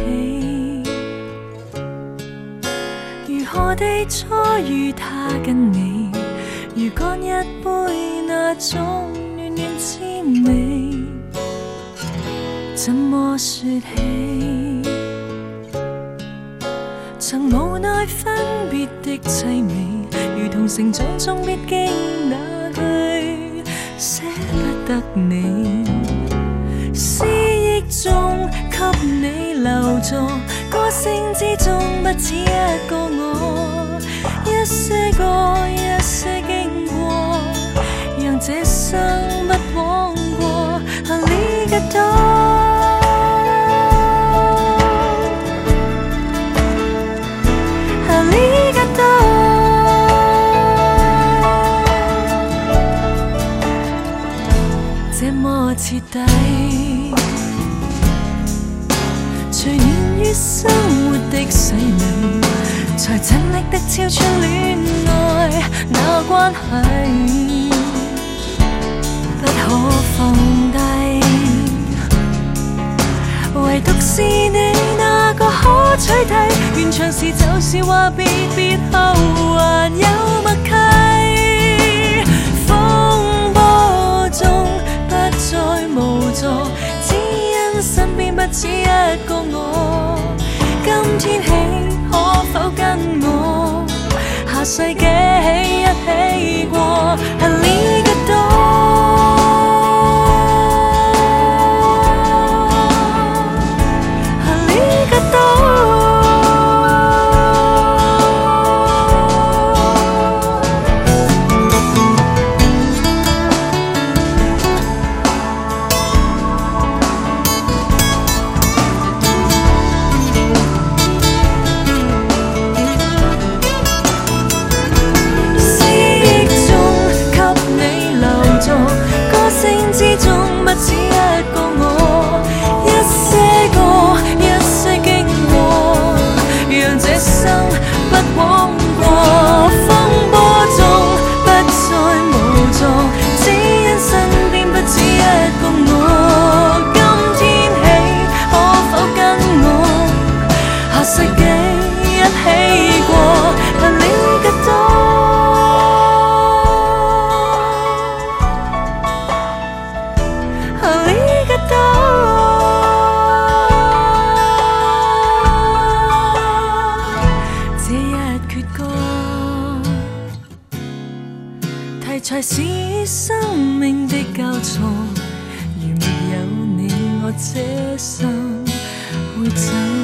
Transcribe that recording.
起，如何地初遇他跟你，如干一杯那種暖暖滋味，怎麼說起？曾無奈分別的凄美，如同成長中必經那句捨不得你，思憶中給你留座，歌聲之中不止一個我，一些歌一些經過，讓這生不枉過。ありがとう這麼徹底，隨年於生活的洗禮，才盡力的超出戀愛那關係，不可放低，唯獨是你那個可取替，原唱是就是話別後還有默契，風波中不再無助，只因身邊不止一個我，今天起可否跟我下世紀一起過？ありがとう才是生命的交錯，如沒有你，我這生會怎？